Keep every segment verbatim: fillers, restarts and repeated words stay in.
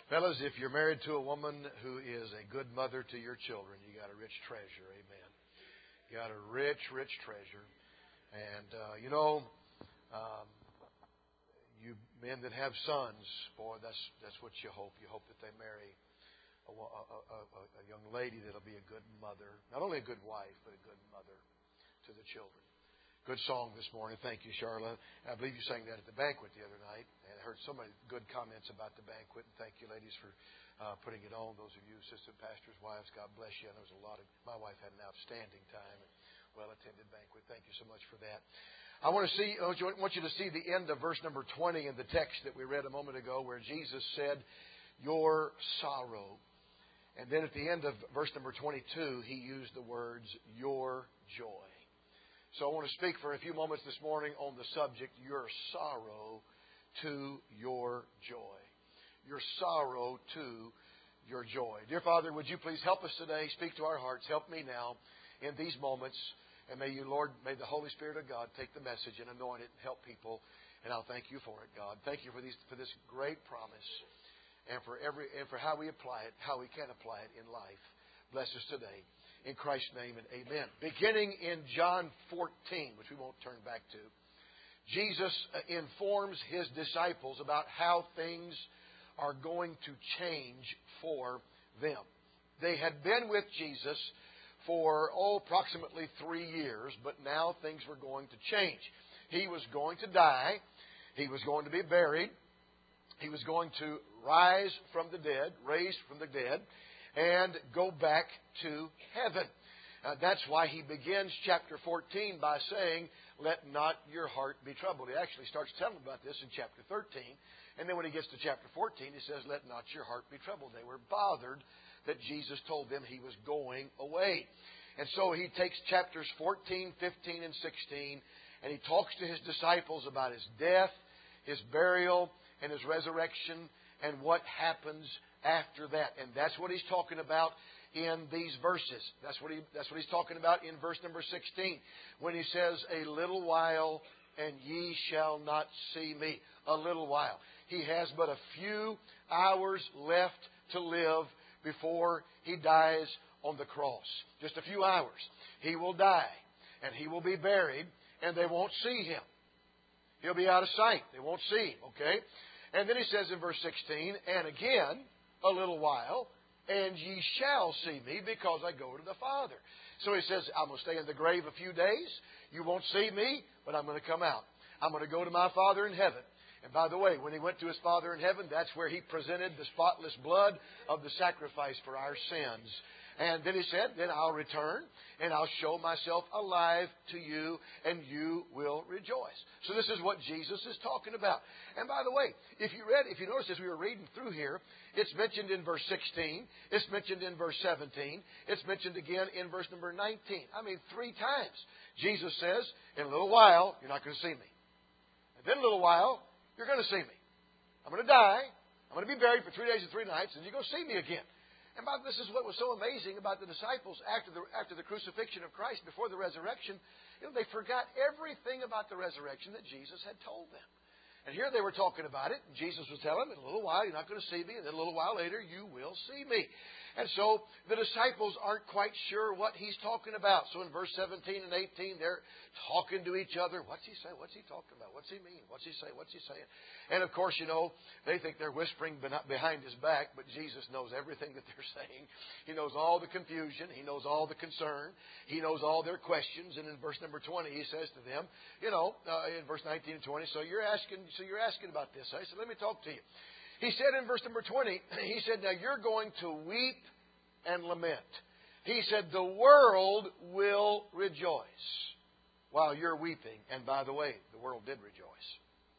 Fellas, if you're married to a woman who is a good mother to your children, you got a rich treasure. Amen. You got a rich, rich treasure. And, uh, you know, um, you men that have sons, boy, that's that's what you hope. You hope that they marry a, a, a, a young lady that'll be a good mother. Not only a good wife, but a good mother to the children. Good song this morning. Thank you, Charlotte. I believe you sang that at the banquet the other night. And I heard so many good comments about the banquet. And thank you, ladies, for uh, putting it on. Those of you assistant pastors' wives, God bless you. And there was a lot of, my wife had an outstanding time and well-attended banquet. Thank you so much for that. I want to see, I want you to see the end of verse number twenty in the text that we read a moment ago, where Jesus said, "Your sorrow." And then at the end of verse number twenty-two, He used the words, "Your joy." So I want to speak for a few moments this morning on the subject, your sorrow to your joy. Your sorrow to your joy. Dear Father, would you please help us today, speak to our hearts, help me now in these moments. And may you, Lord, may the Holy Spirit of God take the message and anoint it and help people. And I'll thank you for it, God. Thank you for these for this great promise and for every and for how we apply it, how we can apply it in life. Bless us today. In Christ's name and amen. Beginning in John fourteen, which we won't turn back to, Jesus informs His disciples about how things are going to change for them. They had been with Jesus for, oh, approximately three years, but now things were going to change. He was going to die. He was going to be buried. He was going to rise from the dead, raised from the dead, and go back to heaven. Uh, that's why he begins chapter fourteen by saying, "Let not your heart be troubled." He actually starts telling about this in chapter thirteen. And then when he gets to chapter fourteen, he says, "Let not your heart be troubled." They were bothered that Jesus told them He was going away. And so he takes chapters fourteen, fifteen, and sixteen, and he talks to his disciples about His death, His burial, and His resurrection, and what happens after that. And that's what he's talking about in these verses. That's what he that's what he's talking about in verse number sixteen, when he says, "A little while, and ye shall not see me." A little while. He has but a few hours left to live before He dies on the cross. Just a few hours. He will die, and He will be buried, and they won't see Him. He'll be out of sight. They won't see Him, okay? And then he says in verse sixteen, "And again, a little while, and ye shall see me, because I go to the Father." So he says, I'm going to stay in the grave a few days. You won't see me, but I'm going to come out. I'm going to go to my Father in heaven. And by the way, when He went to His Father in heaven, that's where He presented the spotless blood of the sacrifice for our sins. And then He said, "Then I'll return, and I'll show myself alive to you, and you will rejoice." So this is what Jesus is talking about. And by the way, if you read, if you notice as we were reading through here, it's mentioned in verse sixteen, it's mentioned in verse seventeen, it's mentioned again in verse number nineteen. I mean, three times. Jesus says, "In a little while, you're not going to see me. And then a little while, you're going to see me. I'm going to die. I'm going to be buried for three days and three nights, and you're going to see me again." And by, this is what was so amazing about the disciples after the, after the crucifixion of Christ, before the resurrection. You know, they forgot everything about the resurrection that Jesus had told them. And here they were talking about it, and Jesus was telling them, "In a little while, you're not going to see me, and then a little while later, you will see me." And so the disciples aren't quite sure what He's talking about. So in verse seventeen and eighteen, they're talking to each other. What's He say? What's He talking about? What's He mean? What's He say? What's He saying? And of course, you know, they think they're whispering behind His back, but Jesus knows everything that they're saying. He knows all the confusion. He knows all the concern. He knows all their questions. And in verse number twenty, He says to them, you know, uh, in verse nineteen and twenty, so you're asking, so you're asking about this. I said, let me talk to you. He said in verse number twenty, He said, "Now you're going to weep and lament." He said, "The world will rejoice while you're weeping." And by the way, the world did rejoice.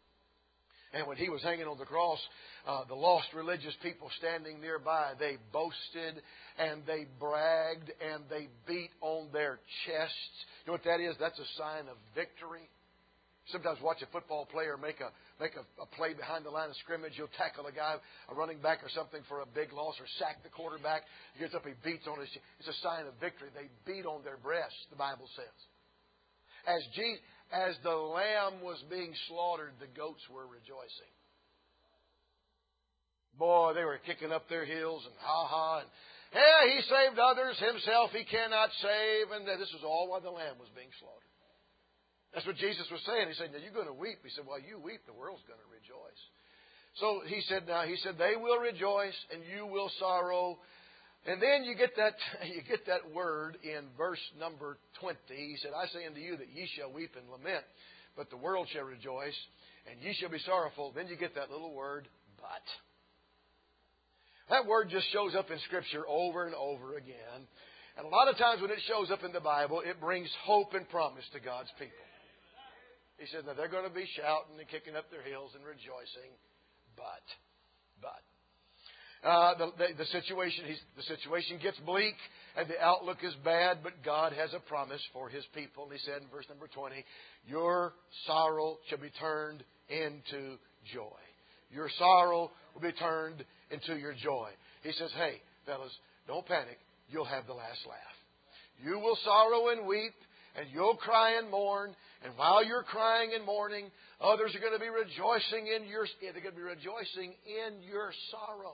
And when He was hanging on the cross, uh, the lost religious people standing nearby, they boasted and they bragged and they beat on their chests. You know what that is? That's a sign of victory. Sometimes watch a football player make a make a, a play behind the line of scrimmage. He'll tackle a guy, a running back or something for a big loss, or sack the quarterback. He gets up, he beats on his. It's a sign of victory. They beat on their breasts, the Bible says. As Jesus, as the lamb was being slaughtered, the goats were rejoicing. Boy, they were kicking up their heels and ha-ha. And, yeah, he saved others. Himself he cannot save. And this was all while the lamb was being slaughtered. That's what Jesus was saying. He said, now you're going to weep. He said, while you weep, the world's going to rejoice. So he said, now, he said, they will rejoice and you will sorrow. And then you get that you get that word in verse number twenty. He said, I say unto you that ye shall weep and lament, but the world shall rejoice, and ye shall be sorrowful. Then you get that little word, but. That word just shows up in Scripture over and over again. And a lot of times when it shows up in the Bible, it brings hope and promise to God's people. He said, now they're going to be shouting and kicking up their heels and rejoicing, but, but. Uh, the, the, the situation he's, the situation gets bleak and the outlook is bad, but God has a promise for His people. He said in verse number twenty, your sorrow shall be turned into joy. Your sorrow will be turned into your joy. He says, hey, fellas, don't panic. You'll have the last laugh. You will sorrow and weep, and you'll cry and mourn. And while you're crying and mourning, others are going to be rejoicing in your, they're going to be rejoicing in your sorrow.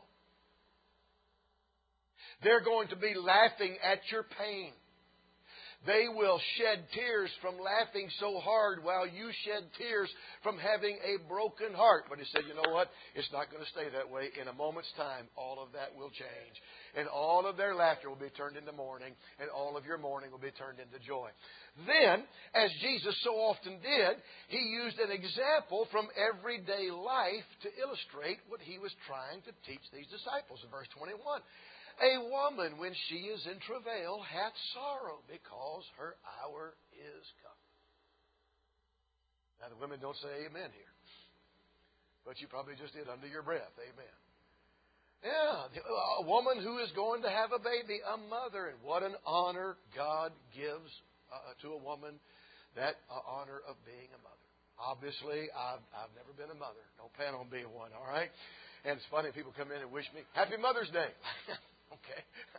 They're going to be laughing at your pain. They will shed tears from laughing so hard while you shed tears from having a broken heart. But he said, you know what? It's not going to stay that way. In a moment's time, all of that will change. And all of their laughter will be turned into mourning. And all of your mourning will be turned into joy. Then, as Jesus so often did, He used an example from everyday life to illustrate what He was trying to teach these disciples. In verse twenty-one. A woman, when she is in travail, hath sorrow, because her hour is come. Now, the women don't say amen here. But you probably just did under your breath. Amen. Yeah, a woman who is going to have a baby, a mother. And what an honor God gives uh, to a woman, that uh, honor of being a mother. Obviously, I've, I've never been a mother. Don't plan on being one, all right? And it's funny, people come in and wish me, Happy Mother's Day. Okay.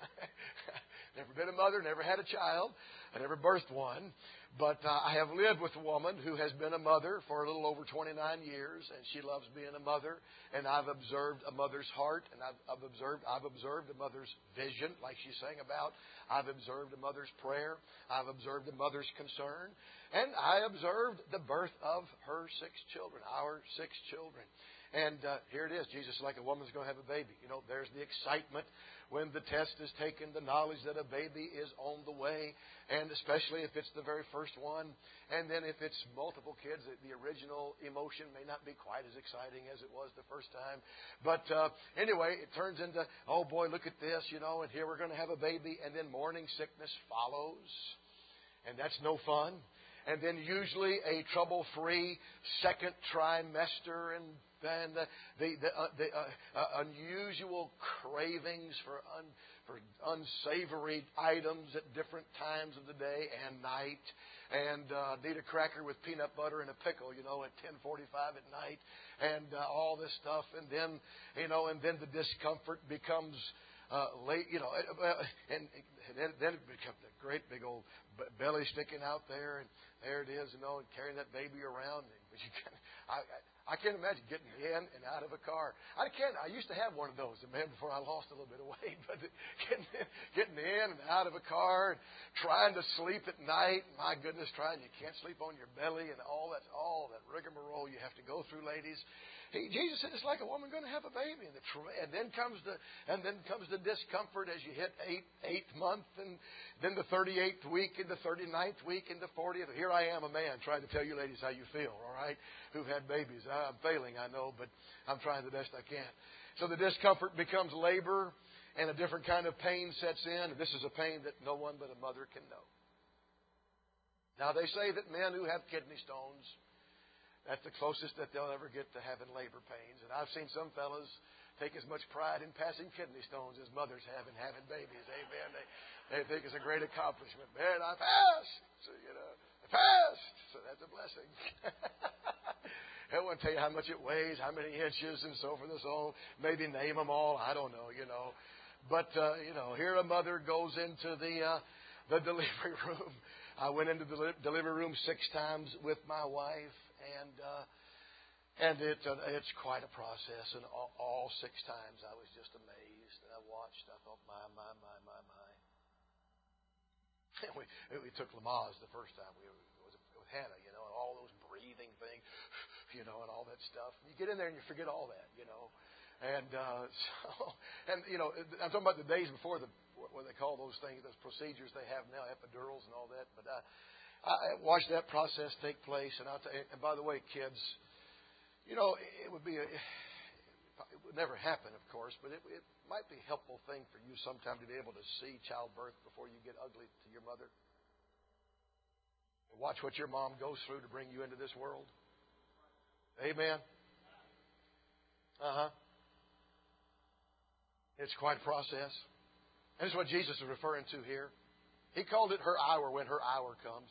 Never been a mother, never had a child. I never birthed one. But uh, I have lived with a woman who has been a mother for a little over twenty-nine years, and she loves being a mother. And I've observed a mother's heart, and I've, I've observed I've observed a mother's vision, like she sang about. I've observed a mother's prayer. I've observed a mother's concern. And I observed the birth of her six children, our six children. And uh, here it is. Jesus is like a woman's going to have a baby. You know, there's the excitement when the test is taken, the knowledge that a baby is on the way, and especially if it's the very first one. And then if it's multiple kids, the original emotion may not be quite as exciting as it was the first time. But uh, anyway, it turns into, oh boy, look at this, you know, and here we're going to have a baby. And then morning sickness follows. And that's no fun. And then usually a trouble-free second trimester, and then the the, the, uh, the uh, uh, unusual cravings for un, for unsavory items at different times of the day and night, and uh, need a cracker with peanut butter and a pickle, you know, at ten forty-five at night, and uh, all this stuff, and then you know, and then the discomfort becomes uh, late, you know, and, and then, then it becomes a great big old belly sticking out there, and there it is, you know, and carrying that baby around. But you can't, I, I can't imagine getting in and out of a car. I can't. I used to have one of those, man, before I lost a little bit of weight. But getting in, getting in and out of a car, and trying to sleep at night. My goodness, trying you can't sleep on your belly, and all that, all that rigmarole you have to go through, ladies. He, Jesus said it's like a woman going to have a baby, and, the, and then comes the and then comes the discomfort as you hit eight eighth month, and then the thirty-eighth week, and the thirty-ninth week, and the fortieth. Here I am, a man, trying to tell you, ladies, how you feel. All right, who've had babies. I'm failing, I know, but I'm trying the best I can. So the discomfort becomes labor, and a different kind of pain sets in. And this is a pain that no one but a mother can know. Now they say that men who have kidney stones, that's the closest that they'll ever get to having labor pains. And I've seen some fellas take as much pride in passing kidney stones as mothers have in having babies. Amen. They, they think it's a great accomplishment. Man, I passed. So, you know, I passed. So that's a blessing. I won't tell you how much it weighs, how many inches, and so forth and so on. Maybe name them all. I don't know, you know. But, uh, you know, here a mother goes into the uh, the delivery room. I went into the delivery room six times with my wife. And uh, And it uh, it's quite a process. And all, all six times I was just amazed. And I watched. I thought, my, my, my, my, my. And we, we took Lamaze the first time. We were with, with Hannah, you know, and all those breathing things, you know, and all that stuff. You get in there and you forget all that, you know. And uh, so, and you know, I'm talking about the days before the what they call those things, those procedures they have now, epidurals and all that. But uh, I watched that process take place. And, I'll t- and by the way, kids, you know, it would be a, it would never happen, of course, but it, it might be a helpful thing for you sometime to be able to see childbirth before you get ugly to your mother. Watch what your mom goes through to bring you into this world. Amen. Uh huh. It's quite a process. And it's what Jesus is referring to here. He called it her hour when her hour comes.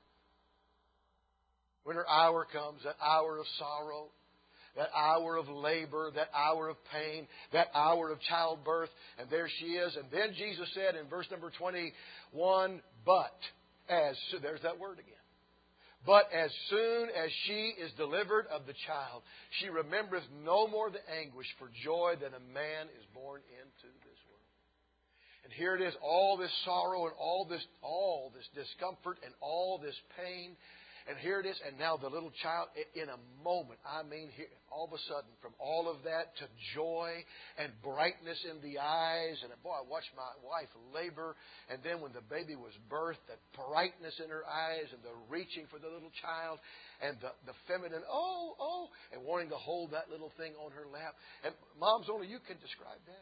When her hour comes, that hour of sorrow, that hour of labor, that hour of pain, that hour of childbirth. And there she is. And then Jesus said in verse number twenty-one, but as, so there's that word again. But as soon as she is delivered of the child, she remembereth no more the anguish for joy that a man is born into this world. And here it is, all this sorrow and all this, all this discomfort and all this pain. And here it is, and now the little child, in a moment, I mean, here, all of a sudden, from all of that to joy and brightness in the eyes. And boy, I watched my wife labor. And then when the baby was birthed, that brightness in her eyes and the reaching for the little child and the, the feminine, oh, oh, and wanting to hold that little thing on her lap. And moms, only you can describe that.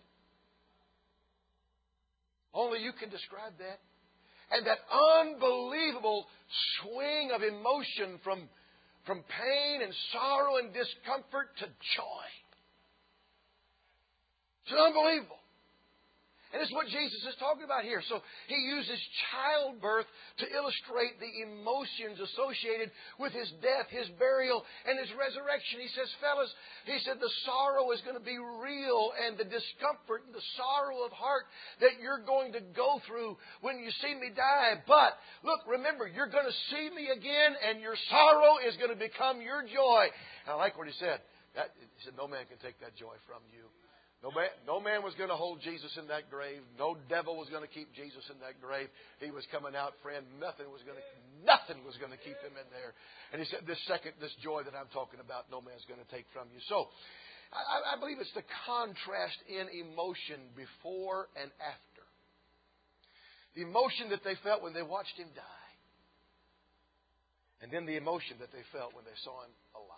Only you can describe that. And that unbelievable swing of emotion from, from pain and sorrow and discomfort to joy. It's unbelievable. And it's what Jesus is talking about here. So He uses childbirth to illustrate the emotions associated with His death, His burial, and His resurrection. He says, fellas, He said the sorrow is going to be real, and the discomfort and the sorrow of heart that you're going to go through when you see me die. But, look, remember, you're going to see me again, and your sorrow is going to become your joy. And I like what He said. That, he said, no man can take that joy from you. No man, no man was going to hold Jesus in that grave. No devil was going to keep Jesus in that grave. He was coming out, friend. Nothing was going to, nothing was going to keep Him in there. And He said, this second, this joy that I'm talking about, no man's going to take from you. So, I, I believe it's the contrast in emotion before and after. The emotion that they felt when they watched Him die. And then the emotion that they felt when they saw Him alive.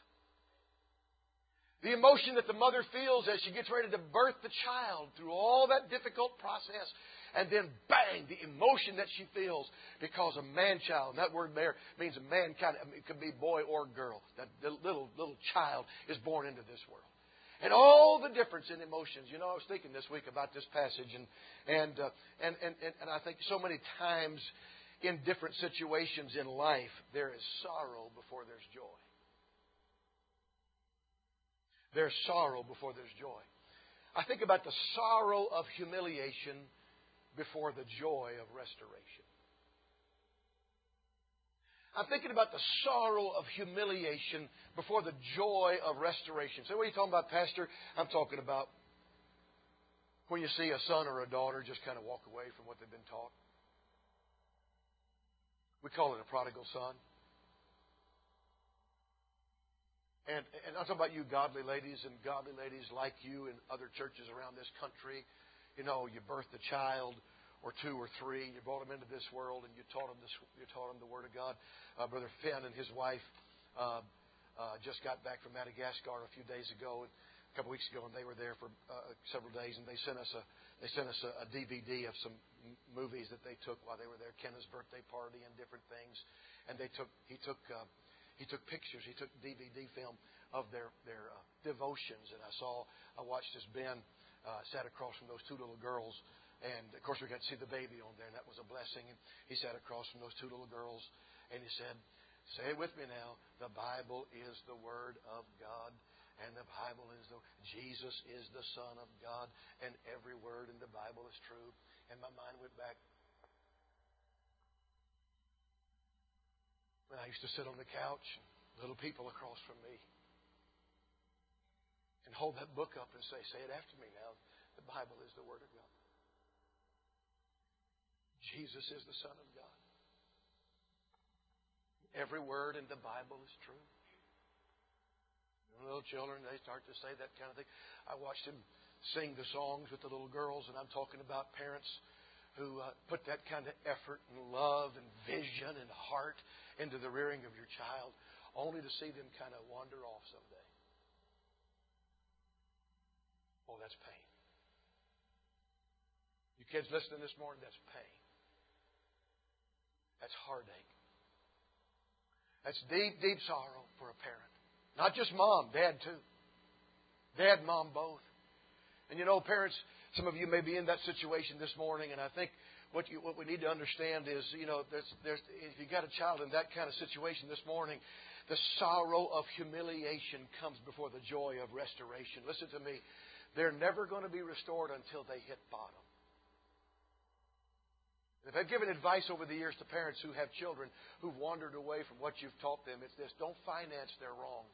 The emotion that the mother feels as she gets ready to birth the child through all that difficult process. And then, bang, the emotion that she feels because a man-child, and that word there means a mankind, it could be boy or girl. That little, little child is born into this world. And all the difference in emotions. You know, I was thinking this week about this passage, and and uh, and, and, and and I think so many times in different situations in life, there is sorrow before there's joy. There's sorrow before there's joy. I think about the sorrow of humiliation before the joy of restoration. I'm thinking about the sorrow of humiliation before the joy of restoration. So what are you talking about, Pastor? I'm talking about when you see a son or a daughter just kind of walk away from what they've been taught. We call it a prodigal son. And, and I'm talking about you godly ladies and godly ladies like you in other churches around this country. You know, you birthed a child or two or three. You brought them into this world and you taught them, this, you taught them the Word of God. Uh, Brother Finn and his wife uh, uh, just got back from Madagascar a few days ago, and a couple weeks ago, and they were there for uh, several days. And they sent us a they sent us a, a D V D of some m- movies that they took while they were there, Kenna's birthday party and different things. And they took he took. Uh, He took pictures. He took D V D film of their their uh, devotions, and I saw, I watched as Ben uh, sat across from those two little girls, and of course we got to see the baby on there, and that was a blessing. And he sat across from those two little girls, and he said, "Say it with me now. The Bible is the Word of God, and the Bible is the Jesus is the Son of God, and every word in the Bible is true." And my mind went back. When I used to sit on the couch, little people across from me, And hold that book up and say, say it after me now. The Bible is the Word of God. Jesus is the Son of God. Every word in the Bible is true. Little children, they start to say that kind of thing. I watched him sing the songs with the little girls, and I'm talking about parents who uh, put that kind of effort and love and vision and heart into the rearing of your child, only to see them kind of wander off someday. Oh, that's pain. You kids listening this morning, that's pain. That's heartache. That's deep, deep sorrow for a parent. Not just mom, dad too. Dad, mom, both. And you know, parents, some of you may be in that situation this morning, and I think what you, what we need to understand is, you know, there's, there's, if you got a child in that kind of situation this morning, the sorrow of humiliation comes before the joy of restoration. Listen to me. They're never going to be restored until they hit bottom. If I've given advice over the years to parents who have children who've wandered away from what you've taught them, it's this: don't finance their wrong.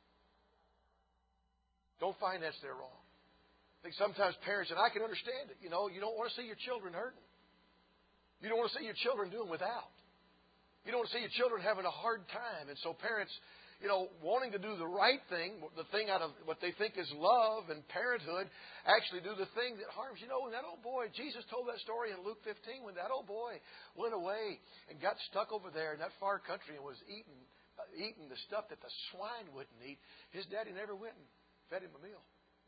Don't finance their wrong. I think sometimes parents, and I can understand it, you know, you don't want to see your children hurting. You don't want to see your children doing without. You don't want to see your children having a hard time. And so parents, you know, wanting to do the right thing, the thing out of what they think is love and parenthood, actually do the thing that harms. You know, when that old boy, Jesus told that story in Luke fifteen, when that old boy went away and got stuck over there in that far country and was eating, uh, eating the stuff that the swine wouldn't eat, his daddy never went and fed him a meal.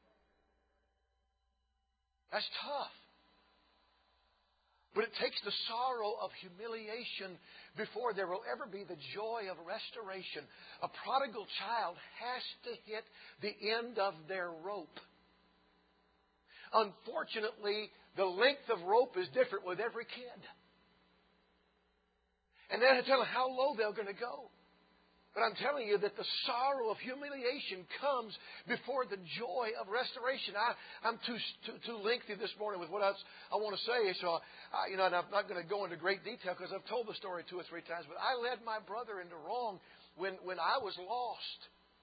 That's tough. But it takes the sorrow of humiliation before there will ever be the joy of restoration. A prodigal child has to hit the end of their rope. Unfortunately, the length of rope is different with every kid. And then I tell them how low they're going to go. But I'm telling you that the sorrow of humiliation comes before the joy of restoration. I, I'm too, too too lengthy this morning with what else I want to say. So, I, you know, and I'm not going to go into great detail because I've told the story two or three times. But I led my brother into wrong when, when I was lost.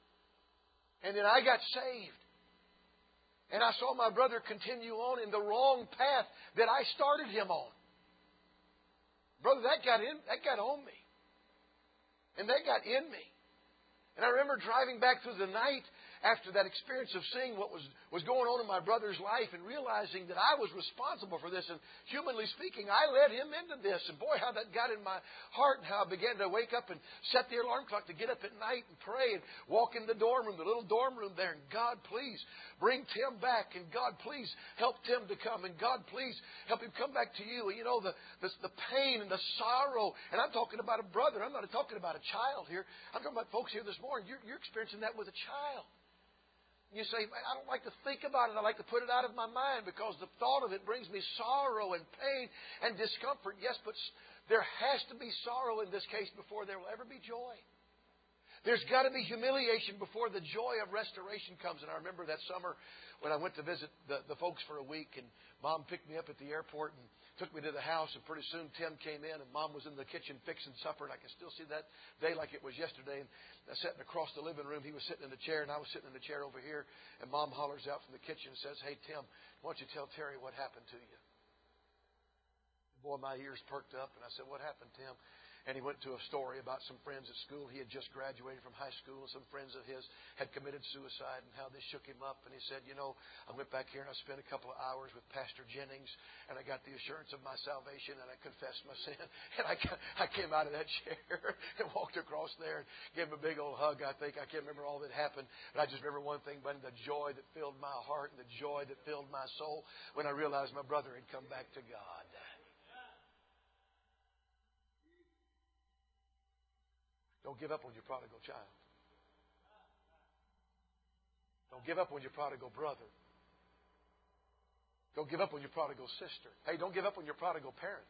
And then I got saved. And I saw my brother continue on in the wrong path that I started him on. Brother, that got in, that got on me. And that got in me. And I remember driving back through the night after that experience of seeing what was, was going on in my brother's life and realizing that I was responsible for this. And humanly speaking, I led him into this. And boy, how that got in my heart and how I began to wake up and set the alarm clock to get up at night and pray and walk in the dorm room, the little dorm room there. And God, please bring Tim back. And God, please help Tim to come. And God, please help him come back to you. And you know, the, the, the pain and the sorrow. And I'm talking about a brother. I'm not talking about a child here. I'm talking about folks here this morning. You're, you're experiencing that with a child. You say, I don't like to think about it. I like to put it out of my mind because the thought of it brings me sorrow and pain and discomfort. Yes, but there has to be sorrow in this case before there will ever be joy. There's got to be humiliation before the joy of restoration comes. And I remember that summer when I went to visit the, the folks for a week, and Mom picked me up at the airport and took me to the house, and pretty soon Tim came in, and Mom was in the kitchen fixing supper, and I can still see that day like it was yesterday. And I sat across the living room. He was sitting in the chair, and I was sitting in the chair over here, and Mom hollers out from the kitchen and says, "Hey, Tim, why don't you tell Terry what happened to you?" Boy, my ears perked up, and I said, "What happened, Tim?" And he went to a story about some friends at school. He had just graduated from high school. Some friends of his had committed suicide and how they shook him up. And he said, you know, I went back here and I spent a couple of hours with Pastor Jennings, and I got the assurance of my salvation, and I confessed my sin. And I, I came out of that chair and walked across there and gave him a big old hug, I think. I can't remember all that happened, but I just remember one thing, but the joy that filled my heart and the joy that filled my soul when I realized my brother had come back to God. Don't give up on your prodigal child. Don't give up on your prodigal brother. Don't give up on your prodigal sister. Hey, don't give up on your prodigal parent.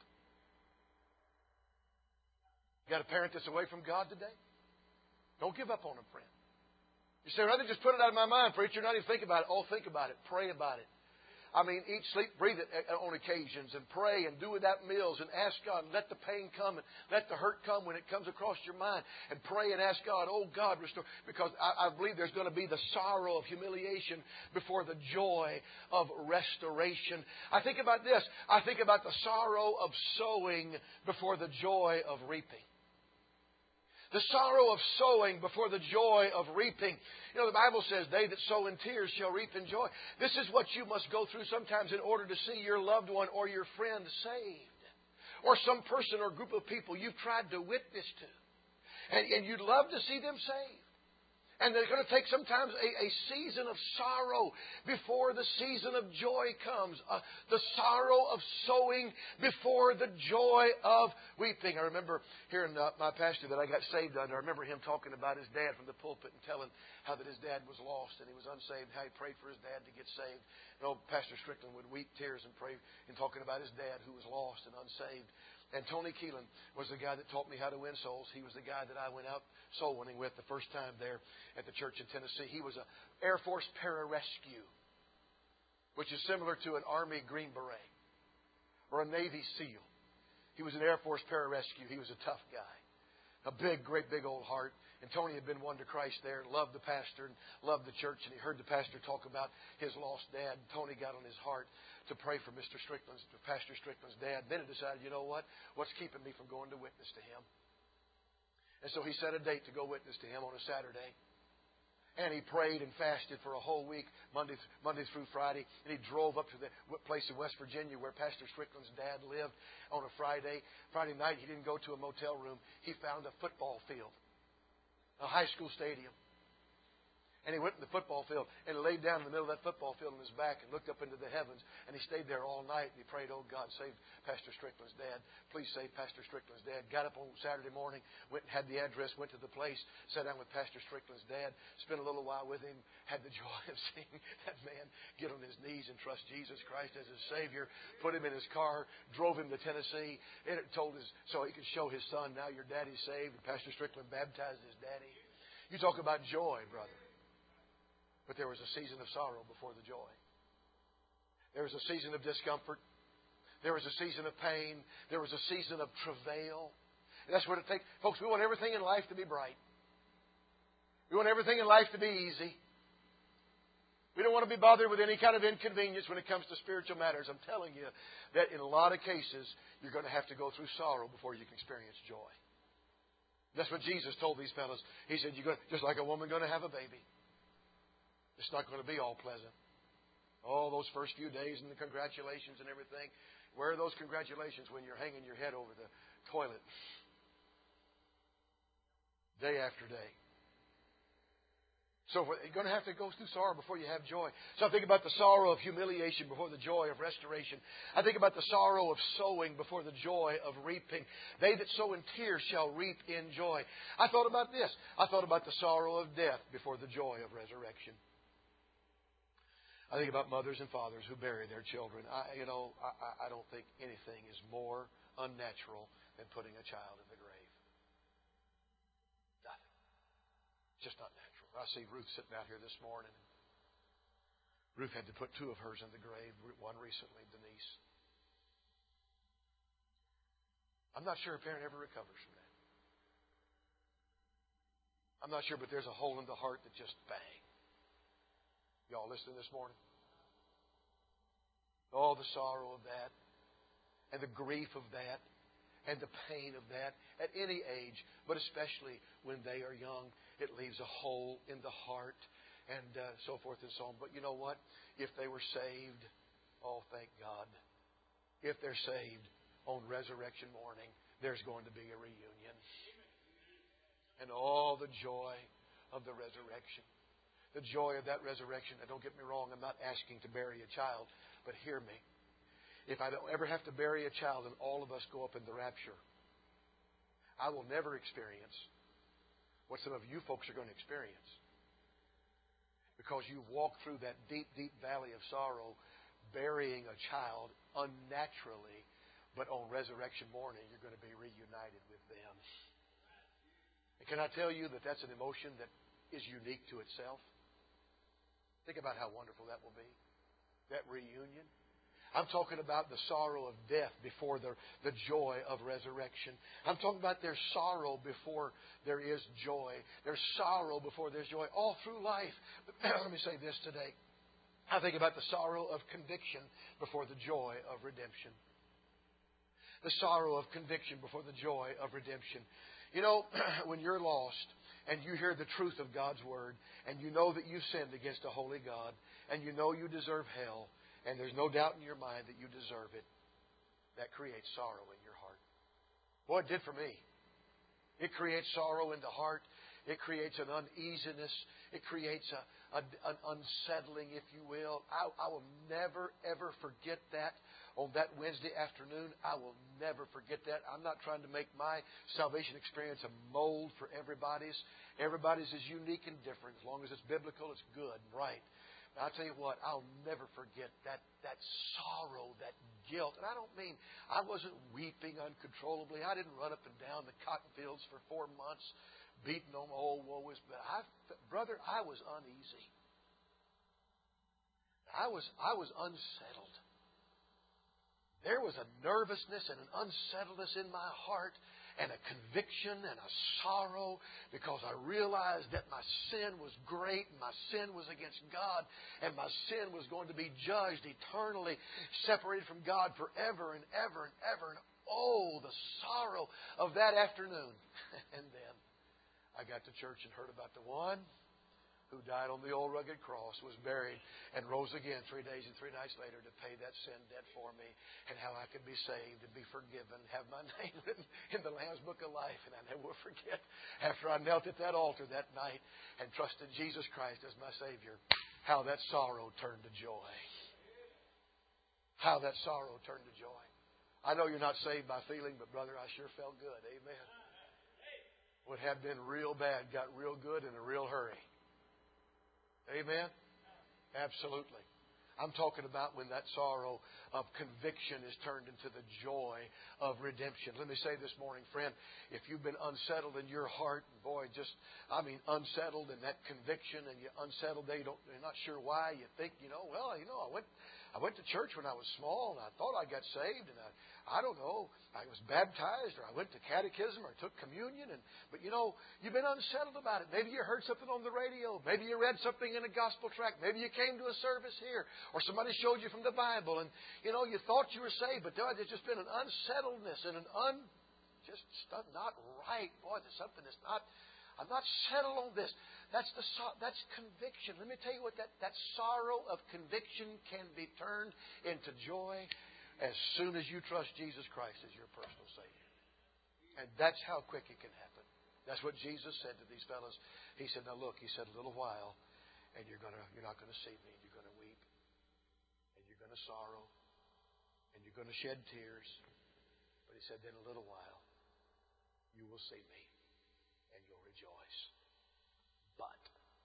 You got a parent that's away from God today? Don't give up on them, friend. You say, rather just put it out of my mind, preacher, not even think about it. Oh, think about it. Pray about it. I mean, eat, sleep, breathe it on occasions and pray and do without meals and ask God. Let the pain come and let the hurt come when it comes across your mind. And pray and ask God, oh God, restore. Because I, I believe there's going to be the sorrow of humiliation before the joy of restoration. I think about this. I think about the sorrow of sowing before the joy of reaping. The sorrow of sowing before the joy of reaping. You know, the Bible says, they that sow in tears shall reap in joy. This is what you must go through sometimes in order to see your loved one or your friend saved. Or some person or group of people you've tried to witness to. And, and you'd love to see them saved. And they're going to take sometimes a, a season of sorrow before the season of joy comes. Uh, the sorrow of sowing before the joy of weeping. I remember hearing uh, my pastor that I got saved under. I remember him talking about his dad from the pulpit and telling how that his dad was lost and he was unsaved, how he prayed for his dad to get saved. And old Pastor Strickland would weep tears and pray in talking about his dad who was lost and unsaved. And Tony Keelan was the guy that taught me how to win souls. He was the guy that I went out soul winning with the first time there at the church in Tennessee. He was an Air Force pararescue, which is similar to an Army Green Beret or a Navy SEAL. He was an Air Force pararescue. He was a tough guy. A big, great big old heart. And Tony had been won to Christ there, loved the pastor and loved the church. And he heard the pastor talk about his lost dad. Tony got on his heart to pray for Mister Strickland's, Pastor Strickland's dad. Then he decided, you know what? What's keeping me from going to witness to him? And so he set a date to go witness to him on a Saturday. And he prayed and fasted for a whole week, Monday, Monday through Friday. And he drove up to the place in West Virginia where Pastor Strickland's dad lived on a Friday. Friday night, he didn't go to a motel room. He found a football field, a high school stadium. And he went to the football field and laid down in the middle of that football field on his back and looked up into the heavens. And he stayed there all night and he prayed, oh God, save Pastor Strickland's dad. Please save Pastor Strickland's dad. Got up on Saturday morning, went and had the address, went to the place, sat down with Pastor Strickland's dad, spent a little while with him, had the joy of seeing that man get on his knees and trust Jesus Christ as his Savior, put him in his car, drove him to Tennessee, and it told his, so he could show his son, now your daddy's saved. And Pastor Strickland baptized his daddy. You talk about joy, brother. But there was a season of sorrow before the joy. There was a season of discomfort. There was a season of pain. There was a season of travail. And that's what it takes. Folks, we want everything in life to be bright. We want everything in life to be easy. We don't want to be bothered with any kind of inconvenience when it comes to spiritual matters. I'm telling you that in a lot of cases, you're going to have to go through sorrow before you can experience joy. That's what Jesus told these fellows. He said, you're going to, just like a woman going to have a baby. It's not going to be all pleasant. All those first few days and the congratulations and everything. Where are those congratulations when you're hanging your head over the toilet day after day? So you're going to have to go through sorrow before you have joy. So I think about the sorrow of humiliation before the joy of restoration. I think about the sorrow of sowing before the joy of reaping. They that sow in tears shall reap in joy. I thought about this. I thought about the sorrow of death before the joy of resurrection. I think about mothers and fathers who bury their children. I, you know, I, I don't think anything is more unnatural than putting a child in the grave. Nothing. It's just not natural. I see Ruth sitting out here this morning. Ruth had to put two of hers in the grave, one recently, Denise. I'm not sure a parent ever recovers from that. I'm not sure, but there's a hole in the heart that just bang. Y'all listening this morning? Oh, the sorrow of that, and the grief of that, and the pain of that at any age, but especially when they are young. It leaves a hole in the heart and uh, so forth and so on. But you know what? If they were saved, oh, thank God. If they're saved on resurrection morning, there's going to be a reunion. And all the joy of the resurrection. The joy of that resurrection. Now, don't get me wrong, I'm not asking to bury a child, but hear me. If I don't ever have to bury a child and all of us go up in the rapture, I will never experience what some of you folks are going to experience. Because you've walked through that deep, deep valley of sorrow, burying a child unnaturally, but on resurrection morning, you're going to be reunited with them. And can I tell you that that's an emotion that is unique to itself? Think about how wonderful that will be. that reunion. I'm talking about the sorrow of death before the, the joy of resurrection. I'm talking about there's sorrow before there is joy. There's sorrow before there's joy all through life. But let me say this today. I think about the sorrow of conviction before the joy of redemption. The sorrow of conviction before the joy of redemption. You know, when you're lost and you hear the truth of God's Word and you know that you've sinned against a holy God and you know you deserve hell, and there's no doubt in your mind that you deserve it, that creates sorrow in your heart. Boy, it did for me. It creates sorrow in the heart. It creates an uneasiness. It creates a, a, an unsettling, if you will. I, I will never, ever forget that on that Wednesday afternoon. I will never forget that. I'm not trying to make my salvation experience a mold for everybody's. Everybody's is unique and different. As long as it's biblical, it's good and right. I'll tell you what, I'll never forget that, that sorrow, that guilt. And I don't mean I wasn't weeping uncontrollably. I didn't run up and down the cotton fields for four months beating on my old woe is. But I, brother, I was uneasy. I was, I was unsettled. There was a nervousness and an unsettledness in my heart and a conviction and a sorrow because I realized that my sin was great and my sin was against God and my sin was going to be judged eternally, separated from God forever and ever and ever. And oh, the sorrow of that afternoon. And then I got to church and heard about the one who died on the old rugged cross, was buried, and rose again three days and three nights later to pay that sin debt for me, and how I could be saved and be forgiven, have my name written in the Lamb's Book of Life. And I never will forget, after I knelt at that altar that night and trusted Jesus Christ as my Savior, how that sorrow turned to joy. How that sorrow turned to joy. I know you're not saved by feeling, but brother, I sure felt good. Amen. What had been real bad got real good in a real hurry. Amen? Absolutely. I'm talking about when that sorrow of conviction is turned into the joy of redemption. Let me say this morning, friend, if you've been unsettled in your heart, boy, just, I mean, unsettled in that conviction, and you're unsettled there, you don't, you're not sure why, you think, you know, well, you know, I went I went to church when I was small, and I thought I got saved, and I, I don't know, I was baptized, or I went to catechism, or took communion, and but you know, you've been unsettled about it. Maybe you heard something on the radio, maybe you read something in a gospel tract, maybe you came to a service here, or somebody showed you from the Bible, and you know, you thought you were saved, but there's just been an unsettledness and an un, just not right. Boy, there's something that's not. I'm not settled on this. That's the that's conviction. Let me tell you what that, that sorrow of conviction can be turned into joy as soon as you trust Jesus Christ as your personal Savior. And that's how quick it can happen. That's what Jesus said to these fellows. He said, now look, he said, a little while, and you're gonna you're not gonna see me. You're gonna weep, and you're gonna sorrow, and you're gonna shed tears. But he said, then a little while, you will see me. Rejoice. But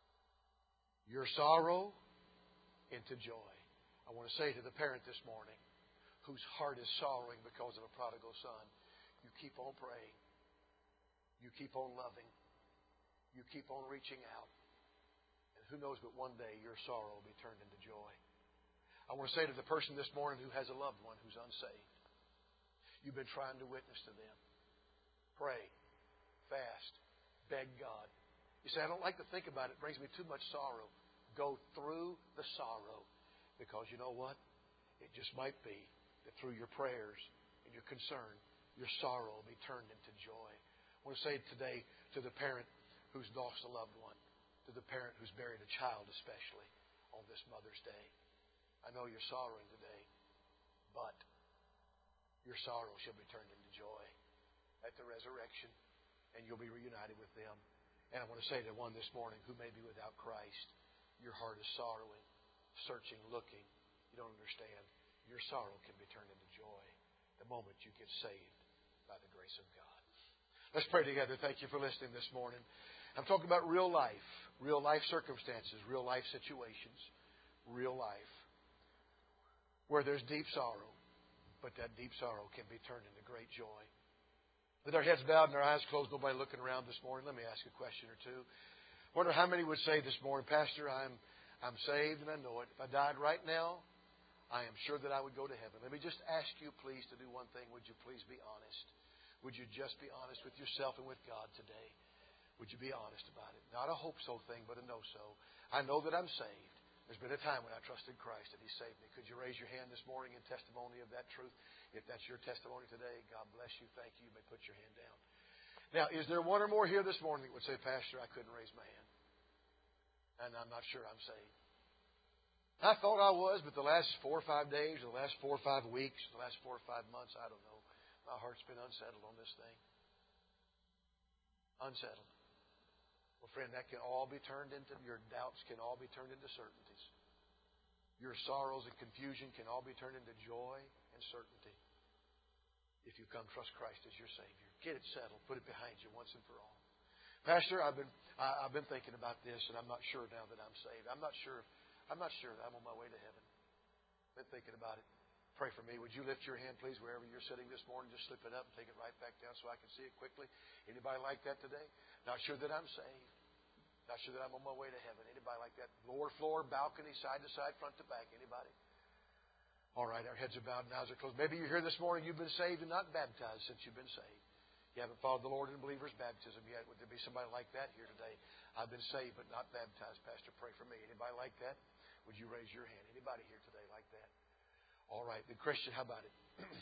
your sorrow into joy. I want to say to the parent this morning whose heart is sorrowing because of a prodigal son, you keep on praying. You keep on loving. You keep on reaching out. And who knows but one day your sorrow will be turned into joy. I want to say to the person this morning who has a loved one who's unsaved, you've been trying to witness to them. Pray. Fast. Beg God. You say, I don't like to think about it. It brings me too much sorrow. Go through the sorrow. Because you know what? It just might be that through your prayers and your concern, your sorrow will be turned into joy. I want to say today to the parent who's lost a loved one, to the parent who's buried a child especially on this Mother's Day. I know you're sorrowing today, but your sorrow shall be turned into joy at the resurrection. And you'll be reunited with them. And I want to say to one this morning who may be without Christ, your heart is sorrowing, searching, looking. You don't understand. Your sorrow can be turned into joy the moment you get saved by the grace of God. Let's pray together. Thank you for listening this morning. I'm talking about real life, real life circumstances, real life situations, real life, where there's deep sorrow, but that deep sorrow can be turned into great joy. With our heads bowed and our eyes closed, nobody looking around this morning, let me ask a question or two. I wonder how many would say this morning, Pastor, I'm I'm saved and I know it. If I died right now, I am sure that I would go to heaven. Let me just ask you, please, to do one thing. Would you please be honest? Would you just be honest with yourself and with God today? Would you be honest about it? Not a hope-so thing, but a no-so. I know that I'm saved. There's been a time when I trusted Christ and He saved me. Could you raise your hand this morning in testimony of that truth? If that's your testimony today, God bless you. Thank you. You may put your hand down. Now, is there one or more here this morning that would say, Pastor, I couldn't raise my hand, and I'm not sure I'm saved? I thought I was, but the last four or five days, the last four or five weeks, the last four or five months, I don't know. My heart's been unsettled on this thing. Unsettled. Well, friend, that can all be turned into, your doubts can all be turned into certainties. Your sorrows and confusion can all be turned into joy and certainty if you come trust Christ as your Savior. Get it settled. Put it behind you once and for all. Pastor, I've been I, I've been thinking about this, and I'm not sure now that I'm saved. I'm not sure. I'm not sure that I'm on my way to heaven. Been thinking about it. Pray for me. Would you lift your hand, please, wherever you're sitting this morning? Just slip it up and take it right back down so I can see it quickly. Anybody like that today? Not sure that I'm saved. Not sure that I'm on my way to heaven. Anybody like that? Lower floor, balcony, side to side, front to back. Anybody? All right, our heads are bowed and eyes are closed. Maybe you're here this morning, you've been saved and not baptized since you've been saved. You haven't followed the Lord in believer's baptism yet. Would there be somebody like that here today? I've been saved but not baptized. Pastor, pray for me. Anybody like that? Would you raise your hand? Anybody here today like that? All right. Then Christian, how about it?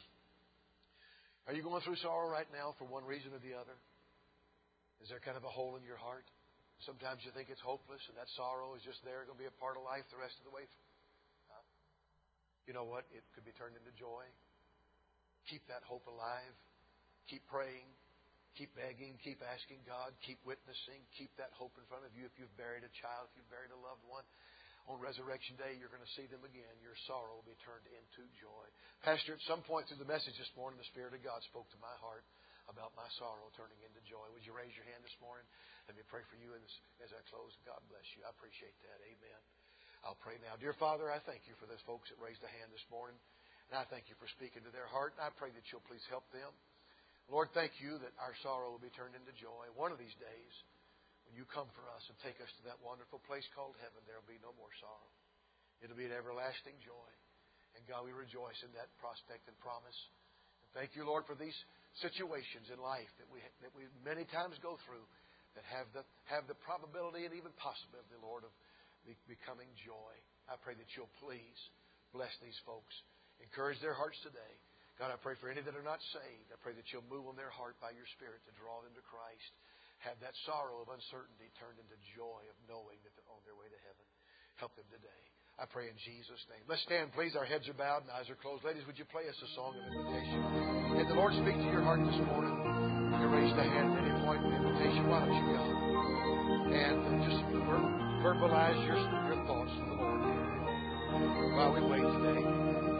Are you going through sorrow right now for one reason or the other? Is there kind of a hole in your heart? Sometimes you think it's hopeless and that sorrow is just there, going to be a part of life the rest of the way. Uh, you know what? It could be turned into joy. Keep that hope alive. Keep praying. Keep begging. Keep asking God. Keep witnessing. Keep that hope in front of you. If you've buried a child, if you've buried a loved one, on Resurrection Day, you're going to see them again. Your sorrow will be turned into joy. Pastor, at some point through the message this morning, the Spirit of God spoke to my heart about my sorrow turning into joy. Would you raise your hand this morning? Let me pray for you as I close. God bless you. I appreciate that. Amen. I'll pray now. Dear Father, I thank you for those folks that raised a hand this morning. And I thank you for speaking to their heart. And I pray that you'll please help them. Lord, thank you that our sorrow will be turned into joy. One of these days, when you come for us and take us to that wonderful place called heaven, there will be no more sorrow. It'll be an everlasting joy. And God, we rejoice in that prospect and promise. And thank you, Lord, for these situations in life that we that we many times go through that have the have the probability and even possibility, Lord, of be, becoming joy. I pray that you'll please bless these folks. Encourage their hearts today. God, I pray for any that are not saved. I pray that you'll move on their heart by your Spirit to draw them to Christ. Have that sorrow of uncertainty turned into joy of knowing that they're on their way to heaven. Help them today. I pray in Jesus' name. Let's stand, please. Our heads are bowed and eyes are closed. Ladies, would you play us a song of invitation? Did the Lord speak to your heart this morning? If you raised a hand at any point of invitation, why don't you come? And just verbalize your, your thoughts to the Lord while we wait today.